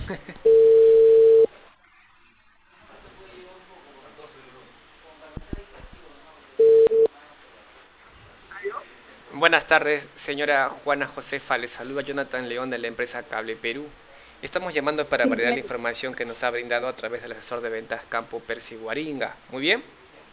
Buenas tardes, señora Juana Josefa. Le saluda Jonathan León de la empresa Cable Perú. Estamos llamando para Sí, validar la información que nos ha brindado a través del asesor de ventas Campo Percy Guaringa. Muy bien.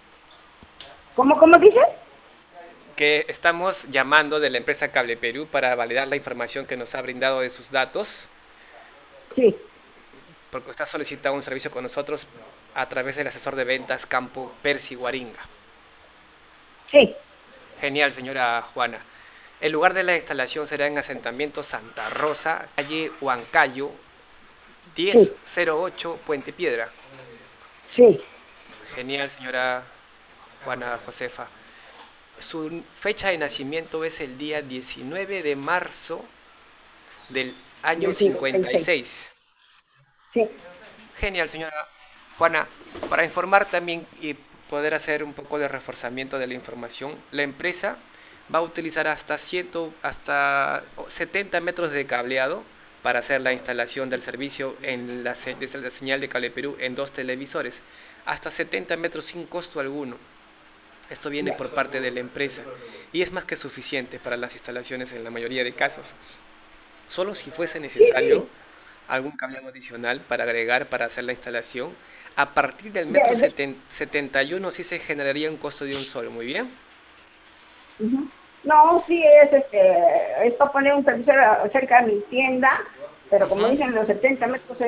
¿cómo dices? Que estamos llamando de la empresa Cable Perú para validar la información que nos ha brindado de sus datos, Sí, porque usted ha solicitado un servicio con nosotros a través del asesor de ventas Campo Percy Guaringa. sí, Genial, señora Juana. El lugar de la instalación será en asentamiento Santa Rosa, calle Huancayo, sí, 1008 Puente Piedra. sí. Genial, señora Juana Josefa. Su fecha de nacimiento es el día 19 de marzo del año Del 56. 56. Sí, Genial, señora Juana. Para informar también y poder hacer un poco de reforzamiento de la información, la empresa va a utilizar hasta 70 metros de cableado para hacer la instalación del servicio desde la señal de Cable Perú en dos televisores, hasta 70 metros sin costo alguno. Esto viene ya. por parte de la empresa y es más que suficiente para las instalaciones en la mayoría de casos. Solo si fuese Sí, necesario sí. algún cableado adicional para agregar para hacer la instalación, a partir del De, metro de- 71 sí se generaría un costo de un sol. Muy bien. ujú. No, sí, es para poner un televisor cerca de mi tienda, pero como Ujú. dicen, los 70 metros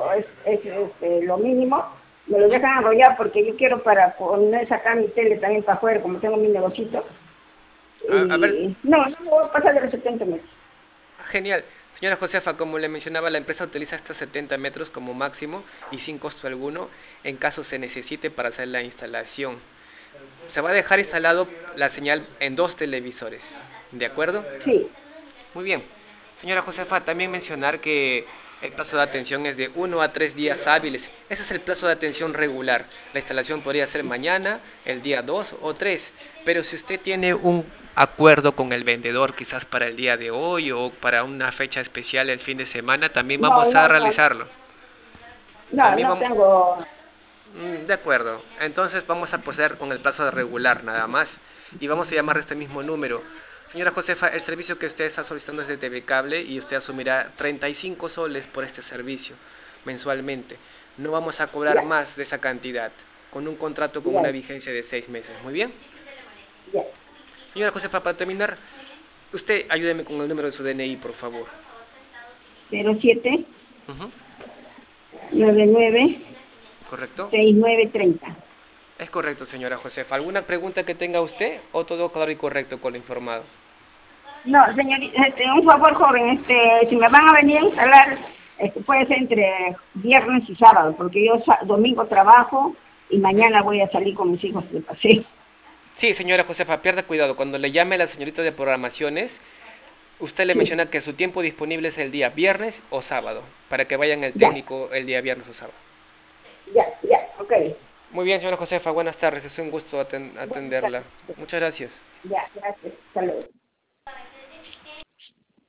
lo mínimo. Me lo dejan enrollar porque yo quiero para poner, sacar mi tele también para afuera, como tengo mi negocito. A ver, Y no me voy a pasar de los 70 metros. genial. Señora Josefa, como le mencionaba, la empresa utiliza hasta 70 metros como máximo y sin costo alguno en caso se necesite para hacer la instalación. Se va a dejar instalado la señal en dos televisores. ¿De acuerdo? Sí, Muy bien. Señora Josefa, también mencionar que el plazo de atención es de 1 a 3 días hábiles. Ese es el plazo de atención regular. La instalación podría ser mañana, el día 2 o 3. Pero si usted tiene un acuerdo con el vendedor, quizás para el día de hoy o para una fecha especial el fin de semana, también no, vamos a no, no, realizarlo. no, También no vamos... tengo. De acuerdo. Entonces vamos a proceder con el plazo de regular nada más. Y vamos a llamar a este mismo número. Señora Josefa, el servicio que usted está solicitando es de TV Cable y usted asumirá 35 soles por este servicio mensualmente. No vamos a cobrar Ya, más de esa cantidad, con un contrato con una ya, vigencia de 6 meses. Muy bien. ya. Señora Josefa, para terminar, usted ayúdeme con el número de su DNI, por favor. 07 Ujú. 99 ¿Correcto? 6930. Es correcto, señora Josefa. ¿Alguna pregunta que tenga usted o todo claro y correcto con lo informado? No, señorita, un favor, joven, si me van a venir a instalar, puede ser entre viernes y sábado, porque yo domingo trabajo y Ujú. mañana voy a salir con mis hijos de paseo. Sí, señora Josefa, pierda cuidado. Cuando le llame la señorita de programaciones, usted le Sí, menciona que su tiempo disponible es el día viernes o sábado, para que vayan el ya, técnico el día viernes o sábado. ya, ok. Muy bien, señora Josefa, buenas tardes. Es un gusto Buenas atenderla. tardes. Muchas gracias. Ya, gracias. Hasta luego.